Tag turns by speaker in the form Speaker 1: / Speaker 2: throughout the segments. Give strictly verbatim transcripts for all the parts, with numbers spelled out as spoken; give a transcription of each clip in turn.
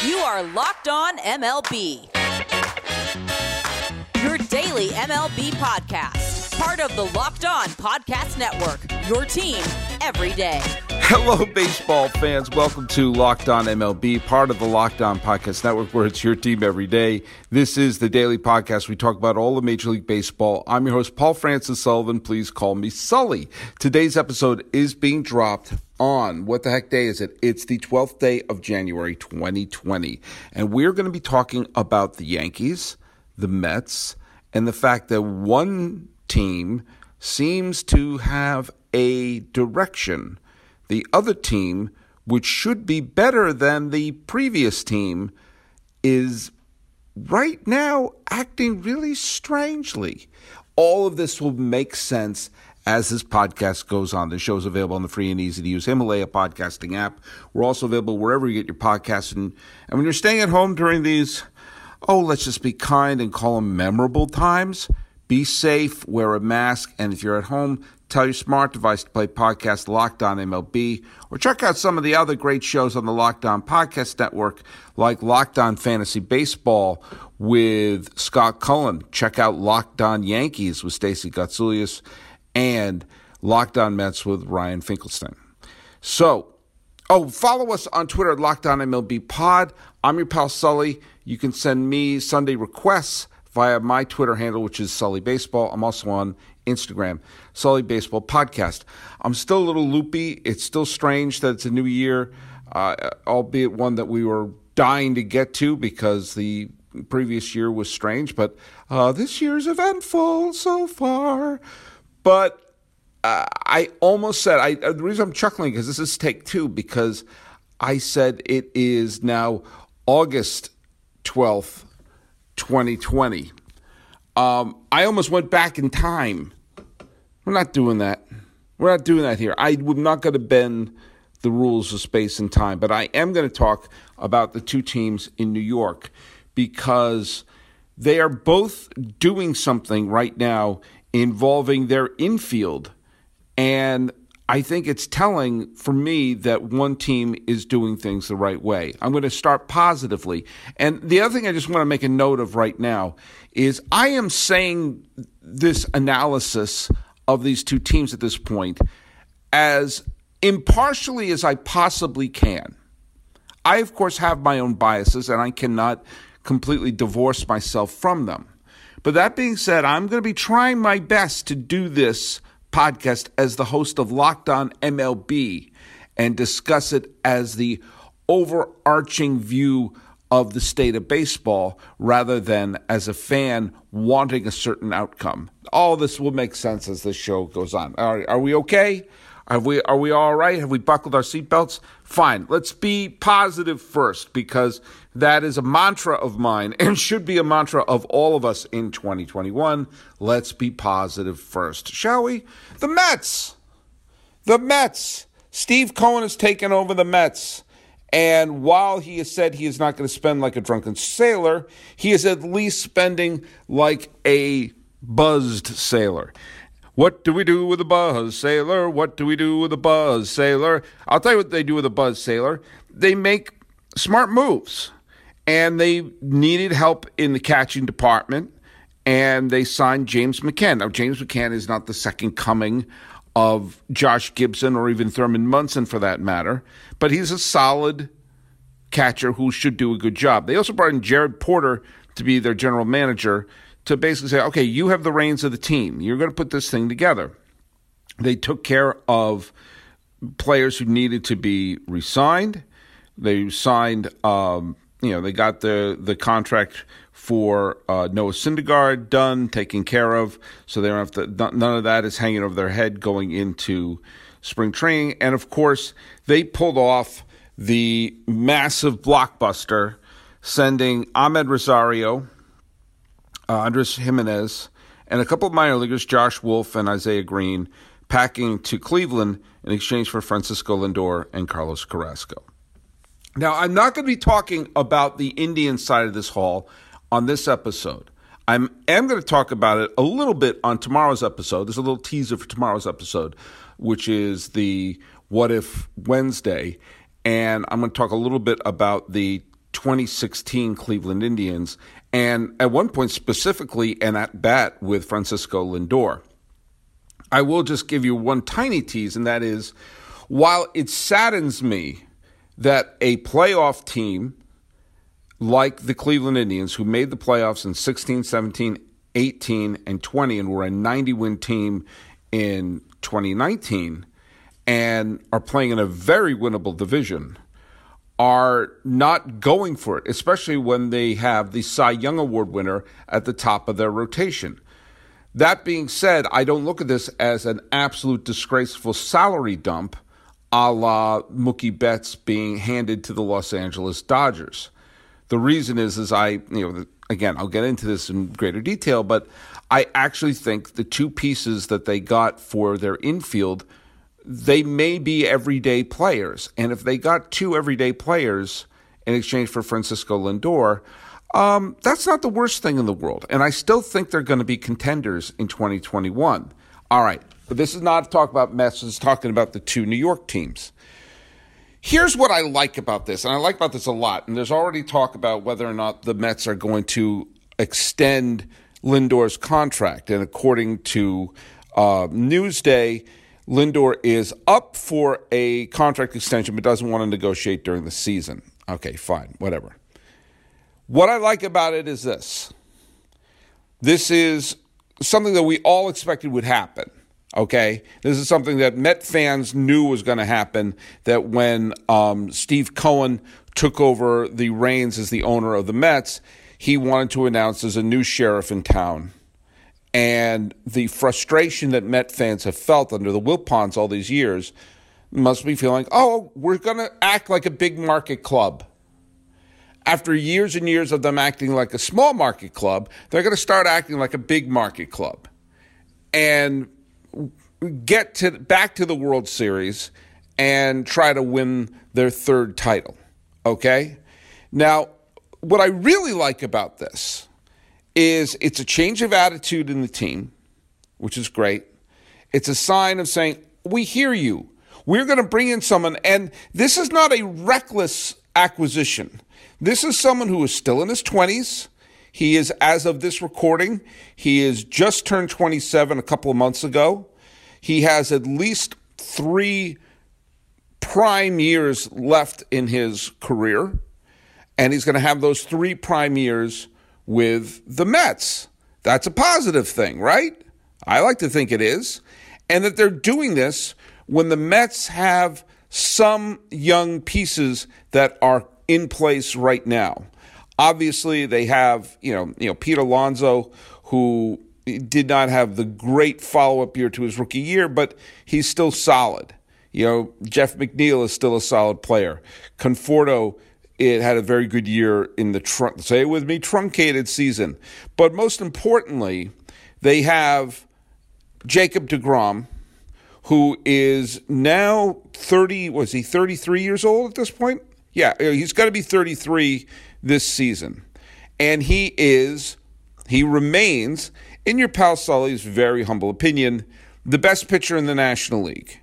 Speaker 1: You are Locked On M L B, your daily M L B podcast, part of the Locked On Podcast Network, your team every day.
Speaker 2: Hello, baseball fans. Welcome to Locked On M L B, part of the Locked On Podcast Network, where it's your team every day. This is the daily podcast. We talk about all of Major League Baseball. I'm your host, Paul Francis Sullivan. Please call me Sully. Today's episode is being dropped on, what the heck day is it? It's the twelfth day of January, twenty twenty. And we're going to be talking about the Yankees, the Mets, and the fact that one team seems to have a direction. The other team, which should be better than the previous team, is right now acting really strangely. All of this will make sense as this podcast goes on. The show is available on the free and easy-to-use Himalaya podcasting app. We're also available wherever you get your podcasts. And, and when you're staying at home during these, oh, let's just be kind and call them memorable times, be safe, wear a mask, and if you're at home, tell your smart device to play podcast Locked On M L B, or check out some of the other great shows on the Locked On Podcast Network, like Locked On Fantasy Baseball with Scott Cullen. Check out Locked On Yankees with Stacey Gotsulias, and Locked On Mets with Ryan Finkelstein. So, oh, follow us on Twitter at Locked On M L B Pod. I'm your pal Sully. You can send me Sunday requests via my Twitter handle, which is Sully Baseball. I'm also on Instagram, Sully Baseball Podcast. I'm still a little loopy. It's still strange that it's a new year, uh, albeit one that we were dying to get to because the previous year was strange. But uh, this year's eventful so far. But uh, I almost said, I, the reason I'm chuckling is this is take two, because I said it is now August twelfth, twenty twenty. Um, I almost went back in time. We're not doing that. We're not doing that here. I would not going to bend the rules of space and time, but I am going to talk about the two teams in New York because they are both doing something right now involving their infield. And I think it's telling for me that one team is doing things the right way. I'm going to start positively. And the other thing I just want to make a note of right now is I am saying this analysis of these two teams at this point as impartially as I possibly can. I, of course, have my own biases, and I cannot completely divorce myself from them. But that being said, I'm going to be trying my best to do this podcast as the host of Locked On M L B and discuss it as the overarching view of the state of baseball rather than as a fan wanting a certain outcome. All this will make sense as the show goes on. Are, are we okay? Are we, are we all right? Have we buckled our seatbelts? Fine. Let's be positive first, because that is a mantra of mine and should be a mantra of all of us in twenty twenty-one. Let's be positive first, shall we? The Mets. The Mets. Steve Cohen has taken over the Mets. And while he has said he is not going to spend like a drunken sailor, he is at least spending like a buzzed sailor. What do we do with a buzz sailor? What do we do with a buzz sailor? I'll tell you what they do with a buzz sailor. They make smart moves, and they needed help in the catching department, and they signed James McCann. Now, James McCann is not the second coming of Josh Gibson or even Thurman Munson for that matter, but he's a solid catcher who should do a good job. They also brought in Jared Porter to be their general manager to basically say, okay, you have the reins of the team. You're going to put this thing together. They took care of players who needed to be re-signed. They signed, um, you know, they got the, the contract for uh, Noah Syndergaard done, taken care of, so they don't have to, none of that is hanging over their head going into spring training. And, of course, they pulled off the massive blockbuster, sending Ahmed Rosario, uh, Andres Jimenez, and a couple of minor leaguers, Josh Wolf and Isaiah Green, packing to Cleveland in exchange for Francisco Lindor and Carlos Carrasco. Now, I'm not going to be talking about the Indian side of this haul on this episode. I am going to talk about it a little bit on tomorrow's episode. There's a little teaser for tomorrow's episode, which is the What If Wednesday. And I'm going to talk a little bit about the twenty sixteen Cleveland Indians, and at one point specifically an at-bat with Francisco Lindor. I will just give you one tiny tease, and that is, while it saddens me that a playoff team like the Cleveland Indians, who made the playoffs in sixteen, seventeen, eighteen, and twenty, and were a ninety-win team in twenty nineteen, and are playing in a very winnable division, are not going for it, especially when they have the Cy Young Award winner at the top of their rotation. That being said, I don't look at this as an absolute disgraceful salary dump a la Mookie Betts being handed to the Los Angeles Dodgers. The reason is, is I, you know, again, I'll get into this in greater detail, but I actually think the two pieces that they got for their infield, they may be everyday players. And if they got two everyday players in exchange for Francisco Lindor, um, that's not the worst thing in the world. And I still think they're going to be contenders in twenty twenty-one. All right, but this is not talk about Mets. It's talking about the two New York teams. Here's what I like about this, and I like about this a lot, and there's already talk about whether or not the Mets are going to extend Lindor's contract. And according to uh, Newsday, Lindor is up for a contract extension but doesn't want to negotiate during the season. Okay, fine, whatever. What I like about it is this. This is something that we all expected would happen. Okay, this is something that Met fans knew was going to happen, that when um, Steve Cohen took over the reins as the owner of the Mets, he wanted to announce there's a new sheriff in town. And the frustration that Met fans have felt under the Wilpons all these years must be feeling, oh, we're going to act like a big market club. After years and years of them acting like a small market club, they're going to start acting like a big market club. And get to back to the World Series and try to win their third title, okay? Now, what I really like about this is it's a change of attitude in the team, which is great. It's a sign of saying, we hear you. We're going to bring in someone, and this is not a reckless acquisition. This is someone who is still in his twenties. He is, as of this recording, he is just turned twenty-seven a couple of months ago. He has at least three prime years left in his career, and he's going to have those three prime years with the Mets. That's a positive thing, right? I like to think it is. And that they're doing this when the Mets have some young pieces that are in place right now. Obviously, they have, you know, you know, Pete Alonso, who did not have the great follow-up year to his rookie year, but he's still solid. You know, Jeff McNeil is still a solid player. Conforto, it had a very good year in the, trun- say it with me, truncated season. But most importantly, they have Jacob deGrom, who is now thirty, was he thirty-three years old at this point? Yeah, he's got to be thirty-three this season. And he is, he remains, in your pal Sully's very humble opinion, the best pitcher in the National League.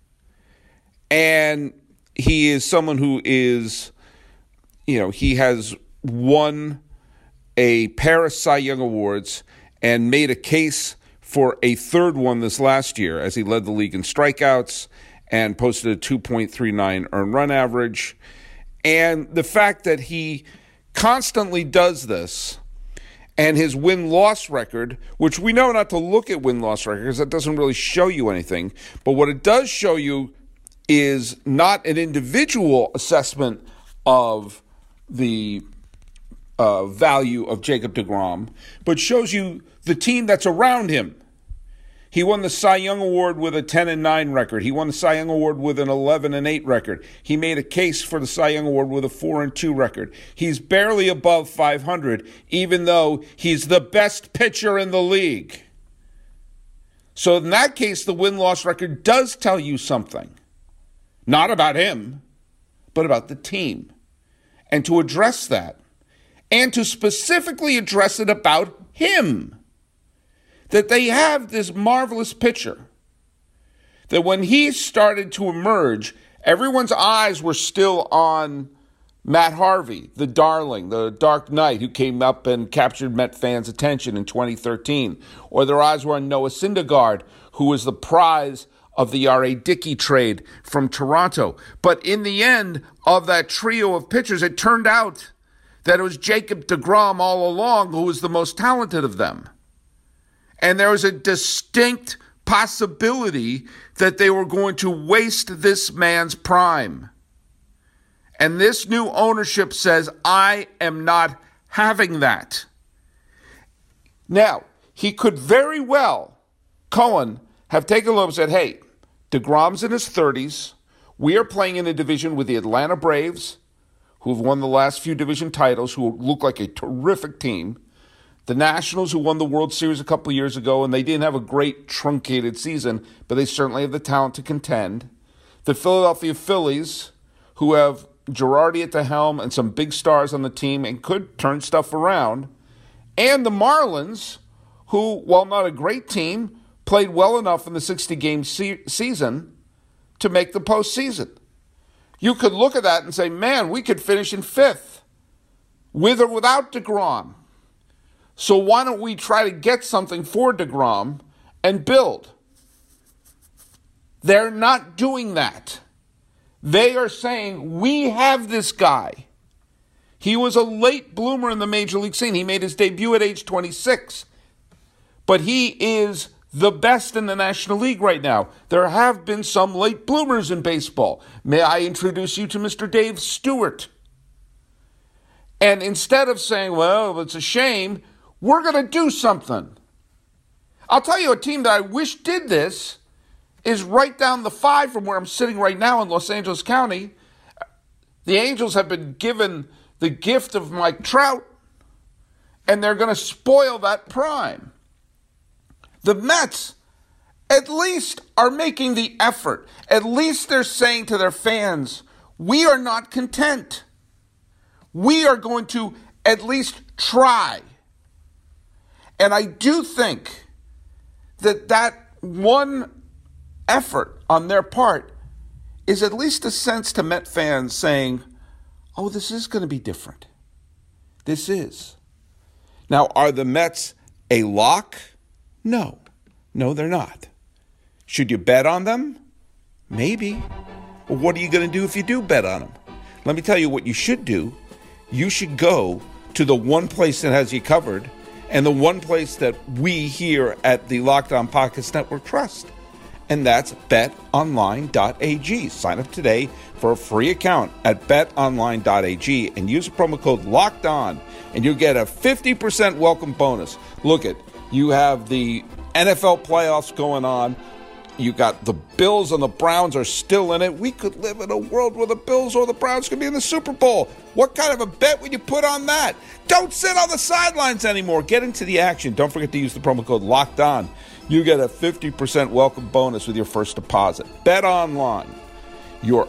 Speaker 2: And he is someone who is, you know, he has won a pair of Cy Young Awards and made a case for a third one this last year as he led the league in strikeouts and posted a two point three nine earned run average. And the fact that he constantly does this, and his win-loss record, which we know not to look at win-loss record because that doesn't really show you anything, but what it does show you is not an individual assessment of the uh, value of Jacob deGrom, but shows you the team that's around him. He won the Cy Young Award with a ten and nine record. He won the Cy Young Award with an eleven and eight record. He made a case for the Cy Young Award with a four and two record. He's barely above five hundred, even though he's the best pitcher in the league. So in that case, the win-loss record does tell you something. Not about him, but about the team. And to address that, and to specifically address it about him, that they have this marvelous pitcher, that when he started to emerge, everyone's eyes were still on Matt Harvey, the darling, the Dark Knight who came up and captured Met fans' attention in twenty thirteen. Or their eyes were on Noah Syndergaard, who was the prize of the R A. Dickey trade from Toronto. But in the end of that trio of pitchers, it turned out that it was Jacob deGrom all along who was the most talented of them. And there was a distinct possibility that they were going to waste this man's prime. And this new ownership says, I am not having that. Now, he could very well, Cohen, have taken a look and said, hey, deGrom's in his thirties. We are playing in a division with the Atlanta Braves, who have won the last few division titles, who look like a terrific team. The Nationals, who won the World Series a couple of years ago, and they didn't have a great truncated season, but they certainly have the talent to contend. The Philadelphia Phillies, who have Girardi at the helm and some big stars on the team and could turn stuff around. And the Marlins, who, while not a great team, played well enough in the sixty-game se- season to make the postseason. You could look at that and say, man, we could finish in fifth, with or without deGrom. So why don't we try to get something for deGrom and build? They're not doing that. They are saying, we have this guy. He was a late bloomer in the major league scene. He made his debut at age twenty-six. But he is the best in the National League right now. There have been some late bloomers in baseball. May I introduce you to Mister Dave Stewart? And instead of saying, well, it's a shame, we're going to do something. I'll tell you a team that I wish did this is right down the five from where I'm sitting right now in Los Angeles County. The Angels have been given the gift of Mike Trout, and they're going to spoil that prime. The Mets, at least, are making the effort. At least they're saying to their fans, we are not content. We are going to at least try. And I do think that that one effort on their part is at least a sense to Met fans saying, oh, this is going to be different. This is. Now, are the Mets a lock? No. No, they're not. Should you bet on them? Maybe. Well, what are you going to do if you do bet on them? Let me tell you what you should do. You should go to the one place that has you covered and the one place that we here at the Locked On Podcast Network trust. And that's bet online dot a g. Sign up today for a free account at bet online dot a g and use the promo code LOCKEDON, and you'll get a fifty percent welcome bonus. Look at, you have the N F L playoffs going on. You got the Bills and the Browns are still in it. We could live in a world where the Bills or the Browns could be in the Super Bowl. What kind of a bet would you put on that? Don't sit on the sidelines anymore. Get into the action. Don't forget to use the promo code LOCKEDON. You get a fifty percent welcome bonus with your first deposit. Bet Online, your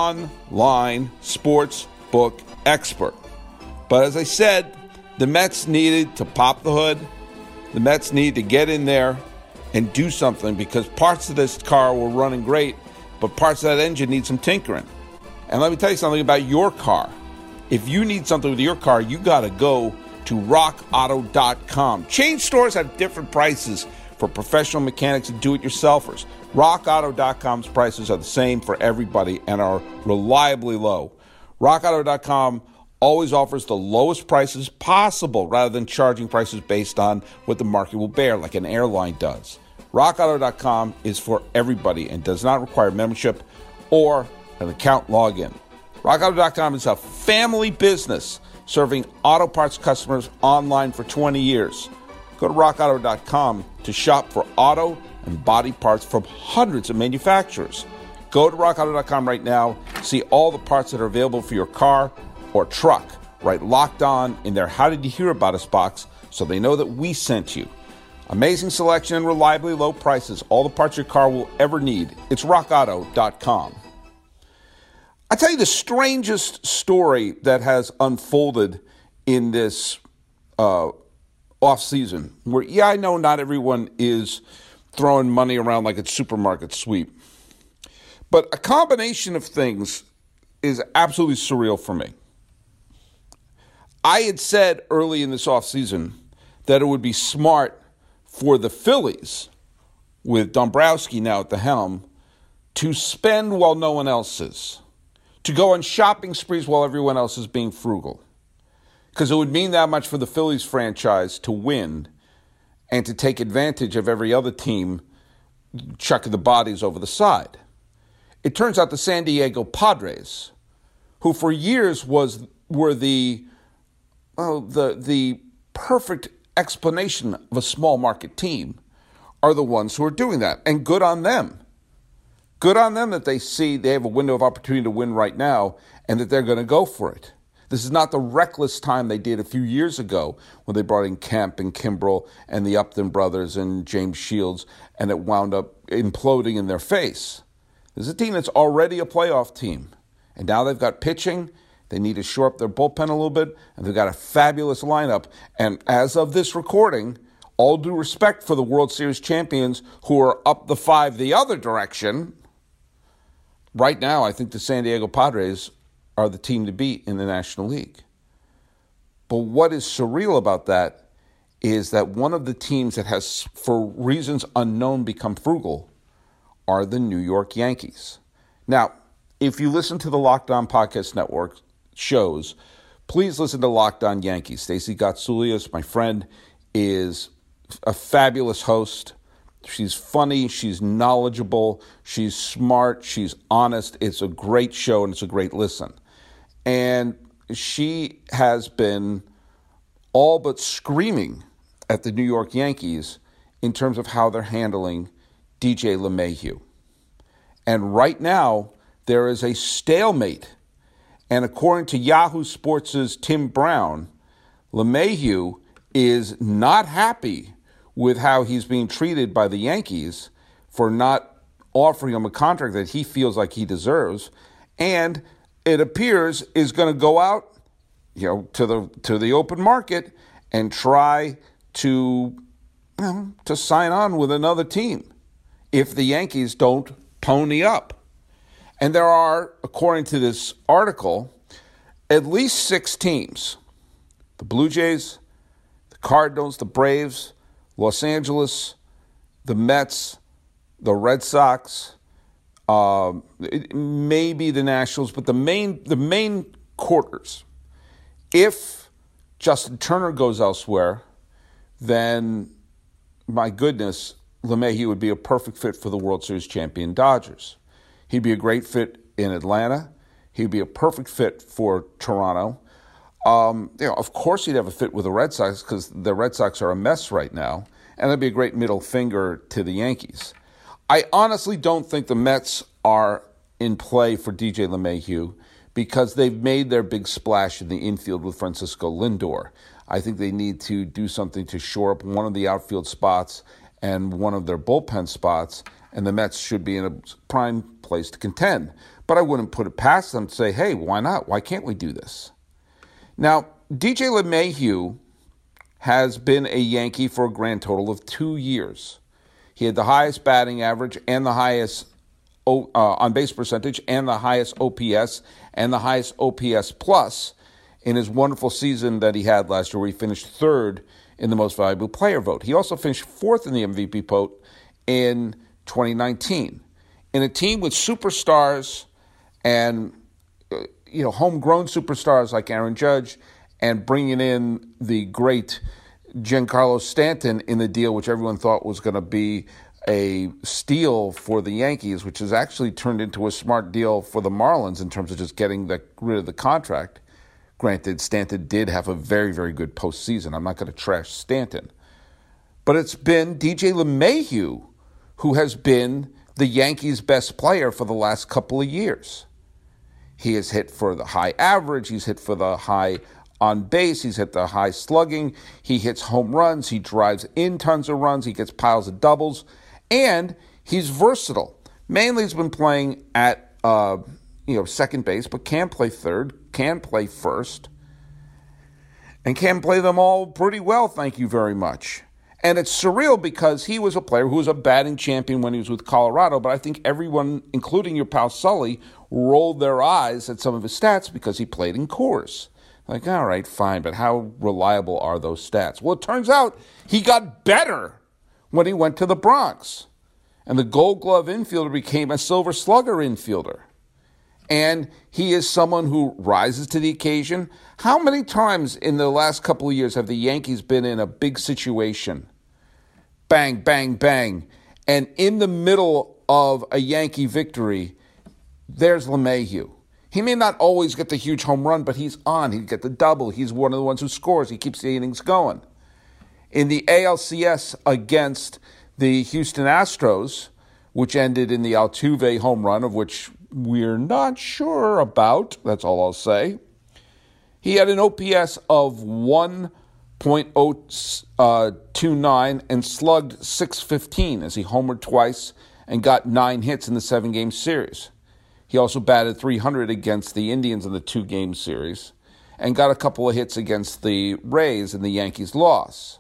Speaker 2: online sports book expert. But as I said, the Mets needed to pop the hood. The Mets need to get in there and do something, because parts of this car were running great, but parts of that engine need some tinkering. And let me tell you something about your car. If you need something with your car, you got to go to rock auto dot com. Chain stores have different prices for professional mechanics and do-it-yourselfers. rock auto dot com's prices are the same for everybody and are reliably low. rock auto dot com always offers the lowest prices possible rather than charging prices based on what the market will bear, like an airline does. rock auto dot com is for everybody and does not require membership or an account login. rock auto dot com is a family business serving auto parts customers online for twenty years. Go to rock auto dot com to shop for auto and body parts from hundreds of manufacturers. Go to rock auto dot com right now. See all the parts that are available for your car or truck. Write Locked On in their How Did You Hear About Us box so they know that we sent you. Amazing selection and reliably low prices. All the parts your car will ever need. It's rock auto dot com. I'll tell you the strangest story that has unfolded in this uh, off-season, where, yeah, I know not everyone is throwing money around like it's supermarket sweep, but a combination of things is absolutely surreal for me. I had said early in this offseason that it would be smart for the Phillies, with Dombrowski now at the helm, to spend while no one else is, to go on shopping sprees while everyone else is being frugal. Because it would mean that much for the Phillies franchise to win and to take advantage of every other team chucking the bodies over the side. It turns out the San Diego Padres, who for years was were the oh, the the perfect explanation of a small market team, are the ones who are doing that. And good on them. Good on them that they see they have a window of opportunity to win right now and that they're going to go for it. This is not the reckless time they did a few years ago when they brought in Kemp and Kimbrel and the Upton brothers and James Shields, and it wound up imploding in their face. This is a team that's already a playoff team. And now they've got pitching. They need to shore up their bullpen a little bit. And they've got a fabulous lineup. And as of this recording, all due respect for the World Series champions who are up the five the other direction, right now I think the San Diego Padres are the team to beat in the National League. But what is surreal about that is that one of the teams that has, for reasons unknown, become frugal are the New York Yankees. Now, if you listen to the Locked On Podcast Network shows, please listen to Locked On Yankees. Stacey Gotsulias, my friend, is a fabulous host. She's funny, she's knowledgeable, she's smart, she's honest. It's a great show and it's a great listen. And she has been all but screaming at the New York Yankees in terms of how they're handling D J LeMahieu. And right now, there is a stalemate. And according to Yahoo Sports' Tim Brown, LeMahieu is not happy with how he's being treated by the Yankees for not offering him a contract that he feels like he deserves. And it appears is going to go out, you know, to the to the open market and try to, you know, to sign on with another team if the Yankees don't pony up. And there are, according to this article, at least six teams: the Blue Jays, the Cardinals, the Braves, Los Angeles, the Mets, the Red Sox, uh, maybe the Nationals, but the main the main quarters. If Justin Turner goes elsewhere, then, my goodness, LeMahieu would be a perfect fit for the World Series champion Dodgers. He'd be a great fit in Atlanta. He'd be a perfect fit for Toronto. Um, you know, of course he'd have a fit with the Red Sox because the Red Sox are a mess right now, and that'd be a great middle finger to the Yankees. I honestly don't think the Mets are in play for D J LeMahieu because they've made their big splash in the infield with Francisco Lindor. I think they need to do something to shore up one of the outfield spots and one of their bullpen spots, and the Mets should be in a prime place to contend. But I wouldn't put it past them to say, hey, why not? Why can't we do this? Now, D J LeMahieu has been a Yankee for a grand total of two years. He had the highest batting average and the highest uh, on-base percentage and the highest O P S and the highest O P S plus in his wonderful season that he had last year, where he finished third in the most valuable player vote. He also finished fourth in the M V P vote in twenty nineteen. In a team with superstars and uh, you know homegrown superstars like Aaron Judge, and bringing in the great Giancarlo Stanton in the deal, which everyone thought was going to be a steal for the Yankees, which has actually turned into a smart deal for the Marlins in terms of just getting the, rid of the contract. Granted, Stanton did have a very, very good postseason. I'm not going to trash Stanton. But it's been D J LeMahieu who has been the Yankees' best player for the last couple of years. He has hit for the high average. He's hit for the high on base. He's hit the high slugging. He hits home runs. He drives in tons of runs. He gets piles of doubles. And he's versatile. Mainly he's been playing at uh, you know second base, but can play third, can play first, and can play them all pretty well, thank you very much. And it's surreal because he was a player who was a batting champion when he was with Colorado, but I think everyone, including your pal Sully, rolled their eyes at some of his stats because he played in Coors. Like, all right, fine, but how reliable are those stats? Well, it turns out he got better when he went to the Bronx. And the Gold Glove infielder became a Silver Slugger infielder. And he is someone who rises to the occasion. How many times in the last couple of years have the Yankees been in a big situation? Bang, bang, bang. And in the middle of a Yankee victory, there's LeMahieu. He may not always get the huge home run, but he's on. He'd get the double. He's one of the ones who scores. He keeps the innings going. In the A L C S against the Houston Astros, which ended in the Altuve home run, of which we're not sure about, that's all I'll say, he had an O P S of one point oh two nine and slugged six fifteen as he homered twice and got nine hits in the seven-game series. He also batted three hundred against the Indians in the two-game series and got a couple of hits against the Rays in the Yankees' loss.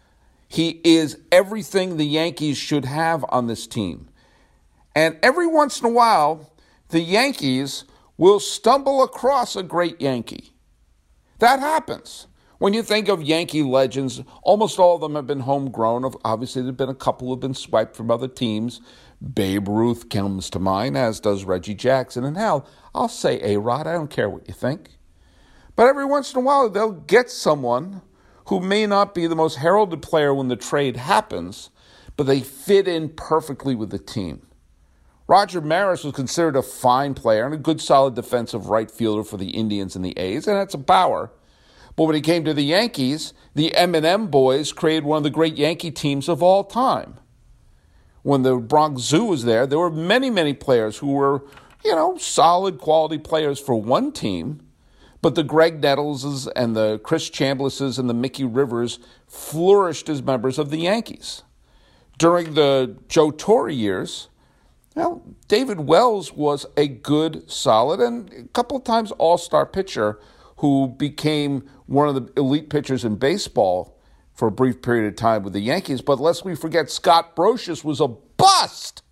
Speaker 2: He is everything the Yankees should have on this team. And every once in a while, the Yankees will stumble across a great Yankee. That happens. When you think of Yankee legends, almost all of them have been homegrown. Obviously, there have been a couple who have been swiped from other teams. Babe Ruth comes to mind, as does Reggie Jackson. And hell, I'll say A-Rod. I don't care what you think. But every once in a while, they'll get someone who may not be the most heralded player when the trade happens, but they fit in perfectly with the team. Roger Maris was considered a fine player and a good, solid defensive right fielder for the Indians and the A's, and that's a power. But when he came to the Yankees, the M and M boys created one of the great Yankee teams of all time. When the Bronx Zoo was there, there were many, many players who were, you know, solid quality players for one team, but the Greg Nettleses and the Chris Chamblises and the Mickey Rivers flourished as members of the Yankees. During the Joe Torre years, well, David Wells was a good, solid, and a couple of times all-star pitcher who became one of the elite pitchers in baseball for a brief period of time with the Yankees. But lest we forget, Scott Brosius was a bust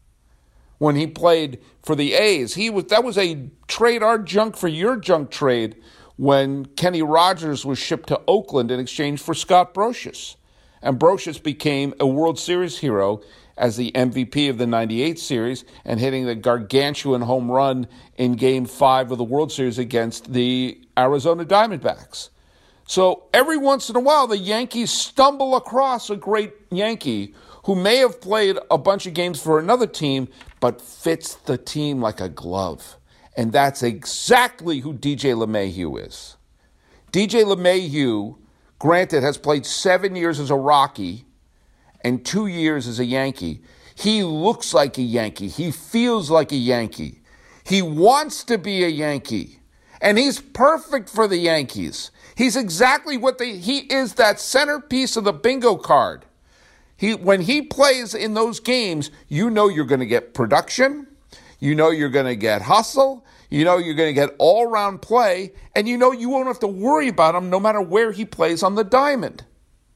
Speaker 2: when he played for the A's. He was that was a trade our junk for your junk trade when Kenny Rogers was shipped to Oakland in exchange for Scott Brosius. And Brosius became a World Series hero as the M V P of the ninety-eight series and hitting the gargantuan home run in Game five of the World Series against the Arizona Diamondbacks. So every once in a while, the Yankees stumble across a great Yankee who may have played a bunch of games for another team, but fits the team like a glove. And that's exactly who D J LeMahieu is. D J LeMahieu, granted, has played seven years as a Rocky and two years as a Yankee. He looks like a Yankee. He feels like a Yankee. He wants to be a Yankee. And he's perfect for the Yankees. He's exactly what they, he is that centerpiece of the bingo card. He, when he plays in those games, you know you're going to get production. You know you're going to get hustle. You know you're going to get all-around play. And you know you won't have to worry about him no matter where he plays on the diamond.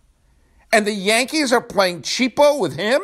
Speaker 2: And the Yankees are playing cheapo with him?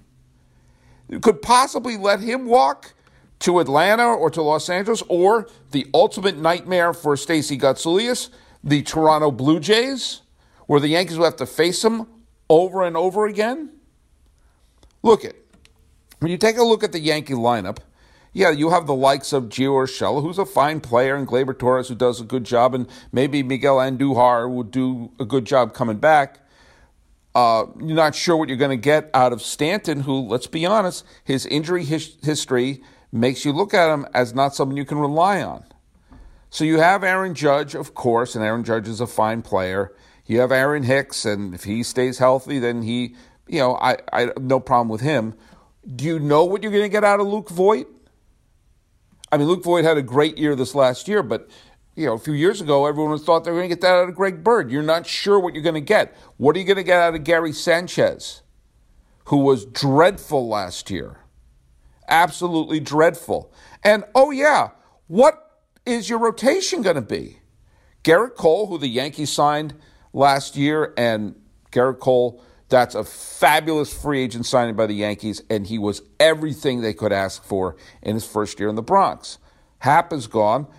Speaker 2: You could possibly let him walk to Atlanta or to Los Angeles, or the ultimate nightmare for Stacey Gotsulias, the Toronto Blue Jays, where the Yankees will have to face him over and over again. Look at, when you take a look at the Yankee lineup, yeah, you have the likes of Gio Urshela, who's a fine player, and Gleyber Torres, who does a good job, and maybe Miguel Andujar will do a good job coming back. Uh, you're not sure what you're going to get out of Stanton, who, let's be honest, his injury his- history makes you look at him as not someone you can rely on. So you have Aaron Judge, of course, and Aaron Judge is a fine player. You have Aaron Hicks, and if he stays healthy, then he, you know, I, I have no problem with him. Do you know what you're going to get out of Luke Voit? I mean, Luke Voit had a great year this last year, but, you know, a few years ago, everyone thought they were going to get that out of Greg Bird. You're not sure what you're going to get. What are you going to get out of Gary Sanchez, who was dreadful last year? Absolutely dreadful. And, oh, yeah, what is your rotation going to be? Garrett Cole, who the Yankees signed last year, and Garrett Cole, that's a fabulous free agent signing by the Yankees, and he was everything they could ask for in his first year in the Bronx. Happ is gone.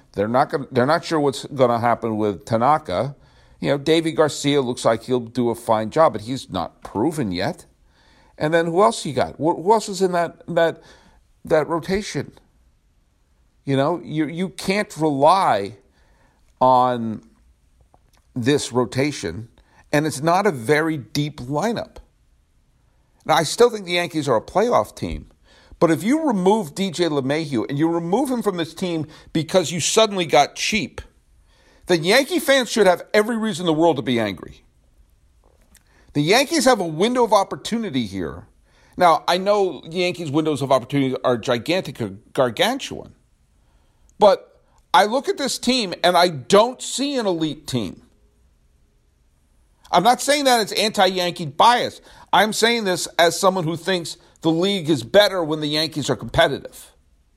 Speaker 2: They're not going. They're not sure what's going to happen with Tanaka. You know, Davy Garcia looks like he'll do a fine job, but he's not proven yet. And then who else you got? Who else is in that that that rotation? You know, you you can't rely on this rotation, and it's not a very deep lineup. Now, I still think the Yankees are a playoff team, but if you remove D J LeMahieu and you remove him from this team because you suddenly got cheap, then Yankee fans should have every reason in the world to be angry. The Yankees have a window of opportunity here. Now, I know the Yankees' windows of opportunity are gigantic or gargantuan, but I look at this team and I don't see an elite team. I'm not saying that it's anti-Yankee bias. I'm saying this as someone who thinks the league is better when the Yankees are competitive.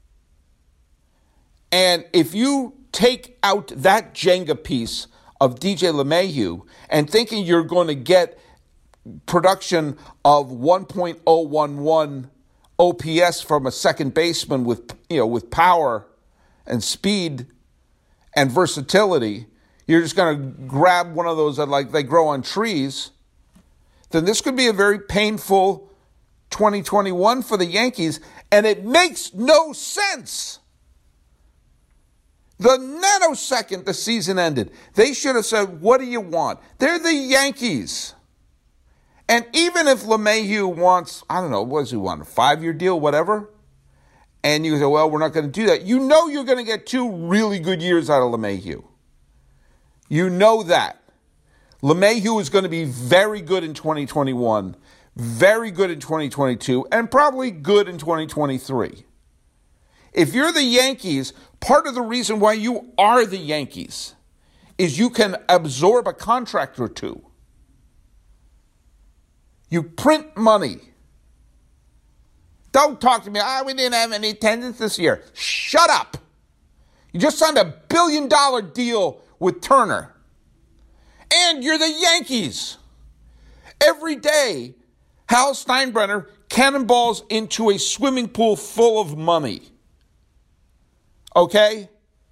Speaker 2: And if you take out that Jenga piece of D J LeMahieu and thinking you're going to get production of one point oh one one O P S from a second baseman with, you know, with power and speed and versatility, you're just going to grab one of those that like they grow on trees, then this could be a very painful twenty twenty-one for the Yankees, and it makes no sense. The nanosecond the season ended, they should have said, what do you want? They're the Yankees. And even if LeMahieu wants, I don't know, what does he want, a five-year deal, whatever? And you say, well, we're not going to do that. You know you're going to get two really good years out of LeMahieu. You know that. LeMahieu is going to be very good in twenty twenty-one, very good in twenty twenty-two, and probably good in twenty twenty-three. If you're the Yankees, part of the reason why you are the Yankees is you can absorb a contract or two. You print money. Don't talk to me, ah, we didn't have any attendance this year. Shut up. You just signed a billion dollar deal with Turner. And you're the Yankees. Every day, Hal Steinbrenner cannonballs into a swimming pool full of money. Okay?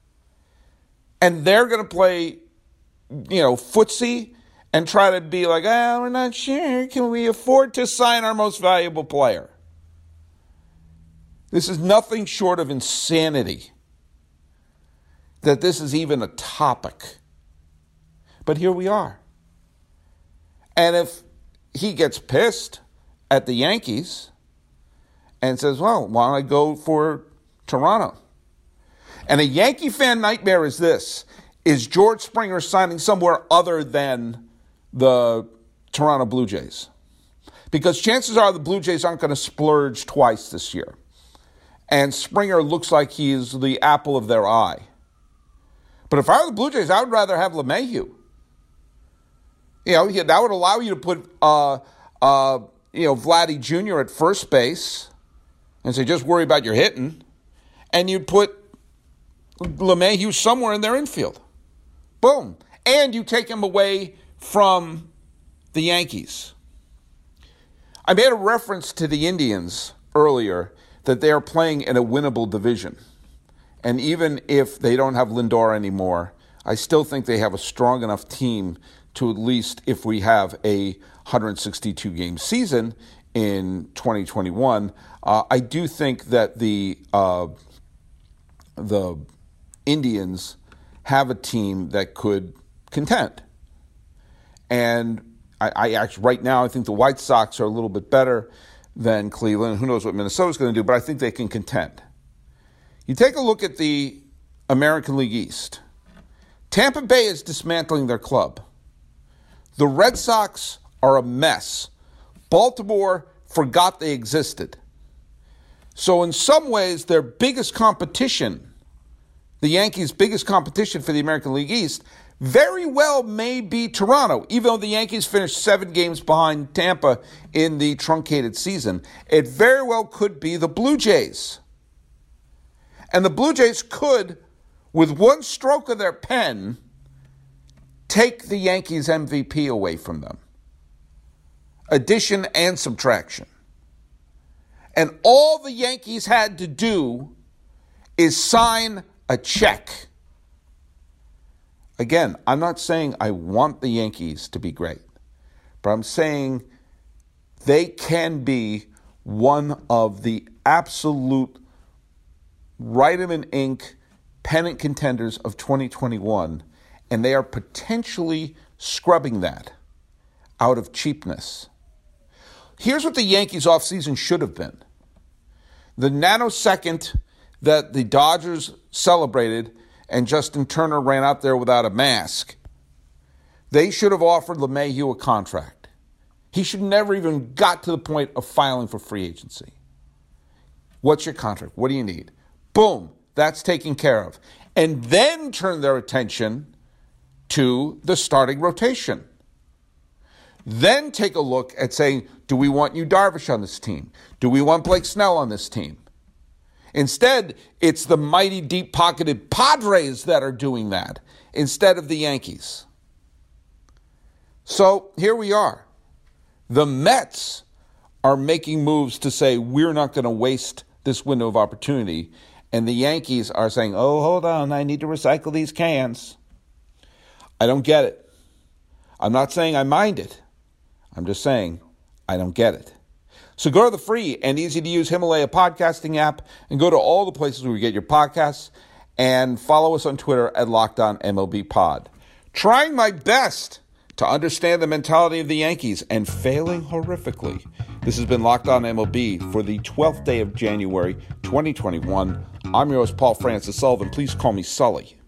Speaker 2: And they're going to play, you know, footsie and try to be like, oh, we're not sure. Can we afford to sign our most valuable player? This is nothing short of insanity that this is even a topic. But here we are. And if he gets pissed at the Yankees and says, well, why don't I go for Toronto? And a Yankee fan nightmare is this, is George Springer signing somewhere other than the Toronto Blue Jays. Because chances are the Blue Jays aren't going to splurge twice this year. And Springer looks like he's the apple of their eye. But if I were the Blue Jays, I would rather have LeMahieu. You know, that would allow you to put, uh, uh, you know, Vladdy Junior at first base and say, just worry about your hitting. And you'd put LeMahieu somewhere in their infield. Boom. And you take him away from the Yankees. I made a reference to the Indians earlier that they are playing in a winnable division. And even if they don't have Lindor anymore, I still think they have a strong enough team to at least, if we have a one hundred sixty-two game season in twenty twenty-one, uh, I do think that the uh, the Indians have a team that could contend. And I, I actually, right now, I think the White Sox are a little bit better than Cleveland. Who knows what Minnesota's going to do, but I think they can contend. You take a look at the American League East. Tampa Bay is dismantling their club. The Red Sox are a mess. Baltimore forgot they existed. So in some ways, their biggest competition, the Yankees' biggest competition for the American League East, very well may be Toronto. Even though the Yankees finished seven games behind Tampa in the truncated season, it very well could be the Blue Jays. And the Blue Jays could, with one stroke of their pen, take the Yankees M V P away from them. Addition and subtraction. And all the Yankees had to do is sign a check Again, I'm not saying I want the Yankees to be great, but I'm saying they can be one of the absolute right-em ink pennant contenders of twenty twenty-one, and they are potentially scrubbing that out of cheapness. Here's what the Yankees offseason should have been. The nanosecond that the Dodgers celebrated and Justin Turner ran out there without a mask, they should have offered LeMahieu a contract. He should never even got to the point of filing for free agency. What's your contract? What do you need? Boom, that's taken care of. And then turn their attention to the starting rotation. Then take a look at saying, do we want Yu Darvish on this team? Do we want Blake Snell on this team? Instead, it's the mighty deep-pocketed Padres that are doing that instead of the Yankees. So here we are. The Mets are making moves to say we're not going to waste this window of opportunity. And the Yankees are saying, oh, hold on, I need to recycle these cans. I don't get it. I'm not saying I mind it. I'm just saying I don't get it. So go to the free and easy-to-use Himalaya podcasting app and go to all the places where you get your podcasts and follow us on Twitter at Locked On M L B Pod. Trying my best to understand the mentality of the Yankees and failing horrifically. This has been Locked On M L B for the twelfth day of January, twenty twenty-one. I'm your host, Paul Francis Sullivan. Please call me Sully.